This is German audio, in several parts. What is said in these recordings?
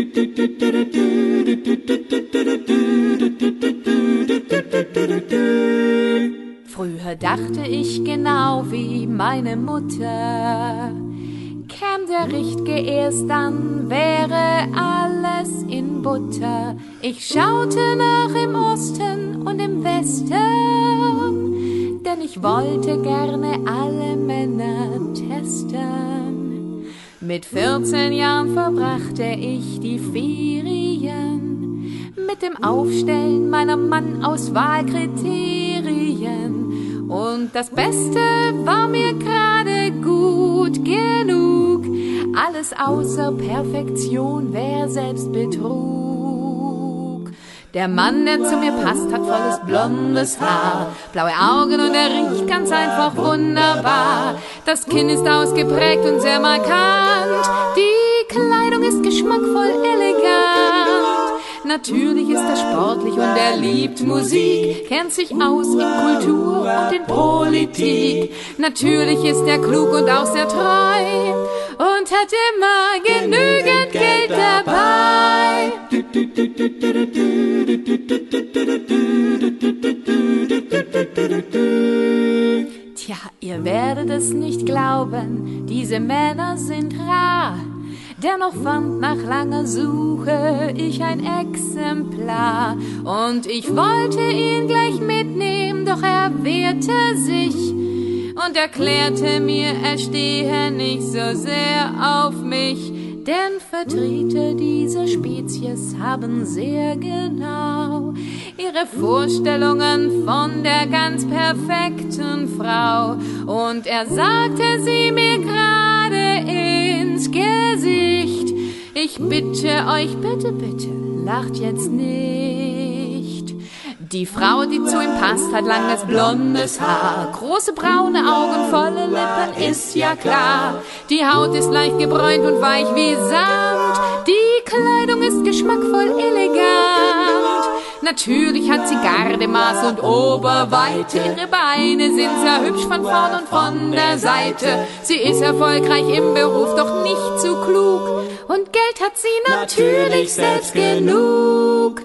Früher dachte ich genau wie meine Mutter, käm der Richtige erst dann, wäre alles in Butter. Ich schaute nach im Osten und im Westen, denn ich wollte gerne alle Männer testen. Mit 14 Jahren verbrachte ich die Ferien mit dem Aufstellen meiner Mannauswahlkriterien. Und das Beste war mir gerade gut genug. Alles außer Perfektion wär Selbstbetrug. Der Mann, der zu mir passt, hat volles blondes Haar, blaue Augen und er riecht ganz einfach wunderbar. Das Kinn ist ausgeprägt und sehr markant. Die Kleidung ist geschmackvoll elegant. Natürlich ist er sportlich und er liebt Musik, kennt sich aus in Kultur und in Politik. Natürlich ist er klug und auch sehr treu und hat immer genügend Geld dabei. Tja, ihr werdet es nicht glauben, diese Männer sind rar. Dennoch fand nach langer Suche ich ein Exemplar und ich wollte ihn gleich mitnehmen, doch er wehrte sich und erklärte mir, er stehe nicht so sehr auf mich, denn Vertreter dieser Spezies haben sehr genau ihre Vorstellungen von der ganz perfekten Frau und er sagte sie mir gerade ins Gesicht. Ich bitte euch, bitte, bitte, lacht jetzt nicht. Die Frau, die zu ihm passt, hat langes blondes Haar, große braune Augen, volle Lippen, ist ja klar. Die Haut ist leicht gebräunt und weich wie Sand. Die Kleidung ist geschmackvoll elegant. Natürlich hat sie Gardemaß und Oberweite. Ihre Beine sind sehr hübsch von vorn und von der Seite. Sie ist erfolgreich im Beruf, doch nicht zu klug. Und Geld hat sie natürlich selbst genug.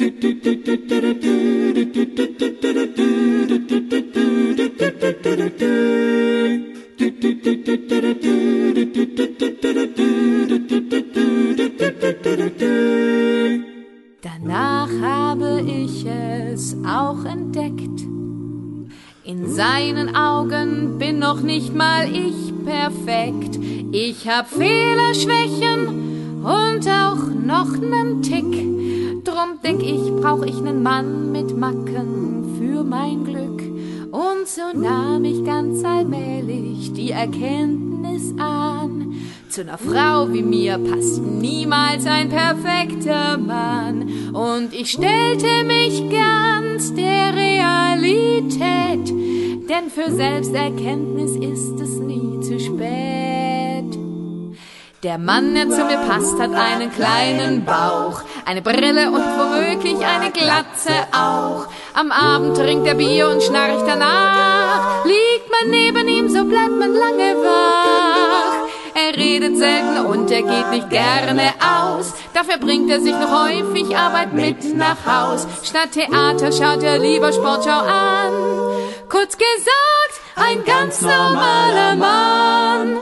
Danach habe ich es auch entdeckt. In seinen Augen bin noch nicht mal ich perfekt. Ich hab Fehler, Schwächen und auch noch nen Tick. Drum denk ich, brauch ich nen Mann mit Macken für mein Glück. Und so nahm ich ganz allmählich die Erkenntnis an. Zu ner Frau wie mir passt niemals ein perfekter Mann. Und ich stellte mich ganz der Realität, denn für Selbsterkenntnis ist es nie zu spät. Der Mann, der zu mir passt, hat einen kleinen Bauch, eine Brille und womöglich eine Glatze auch. Am Abend trinkt er Bier und schnarcht danach. Liegt man neben ihm, so bleibt man lange wach. Er redet selten und er geht nicht gerne aus. Dafür bringt er sich noch häufig Arbeit mit nach Haus. Statt Theater schaut er lieber Sportschau an. Kurz gesagt, ein ganz normaler Mann.